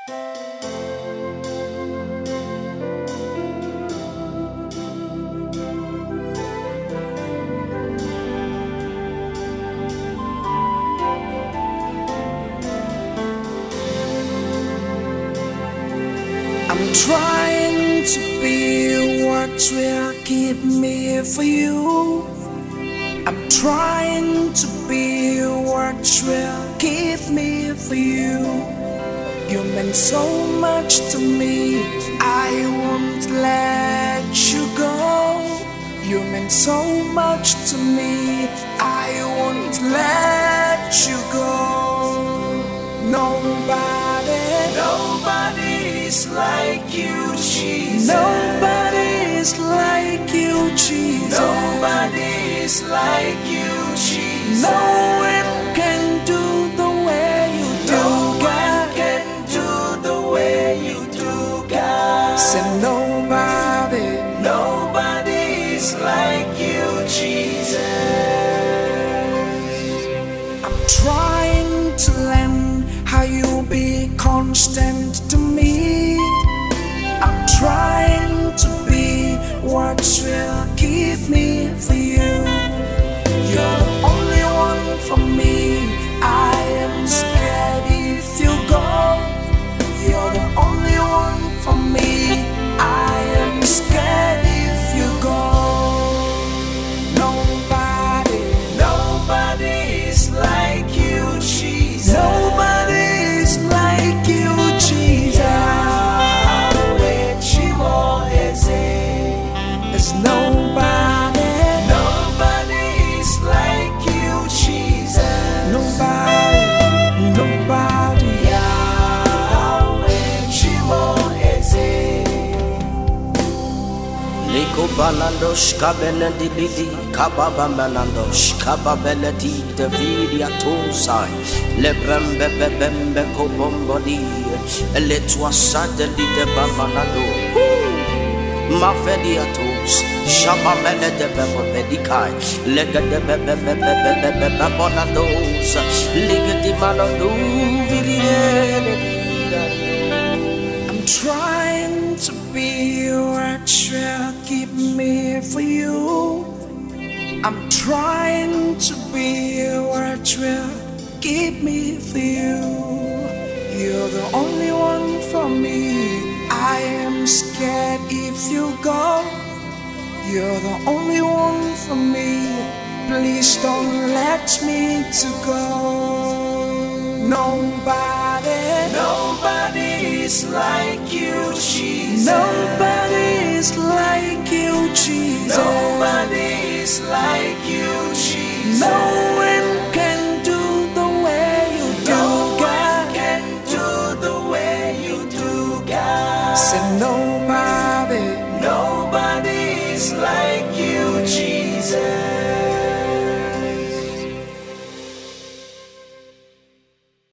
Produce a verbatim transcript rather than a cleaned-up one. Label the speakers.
Speaker 1: I'm trying to be what will keep me for you. I'm trying to be what will keep me for you. You meant so much to me, I won't let you go. You meant so much to me, I won't let you go. Nobody, nobody is like you, Jesus. Nobody is like you, Jesus. Nobody is like you, Jesus. No one can do the way you do, no God. One can do the way you do, God. Say nobody, nobody is like you, Jesus. I'm trying to learn how you be constant to me. I'm trying to be what will keep me for you. You're the only one for me. I am scared if you go. You're the only one for me. I am scared if you go. Nobody, nobody is like you, Jesus. Nobody is like you, Jesus. There's nobody, nobody is like you, Jesus. Nobody, nobody. Yahweh, Shimo-Eze.
Speaker 2: Liko balandos kabeledi lidi kababa melandos kababeledi devidia tosai lebrembe bebembe kobombodi eletwa sadeli de babanado mafediatos shababele de bebedikai lega de bebebebebebe babonados liga di malado viriene.
Speaker 1: I'm trying to be what will keep me for you. I'm trying to be what will keep me for you. You're the only one for me. I am scared if you go. You're the only one for me. Please don't let me to go. Nobody, nobody is like you, Jesus. Nobody is like you, Jesus. Nobody is like you, Jesus. No one can do the way you do, no God. One can do the way you do, God. Say nobody, nobody is like you, Jesus.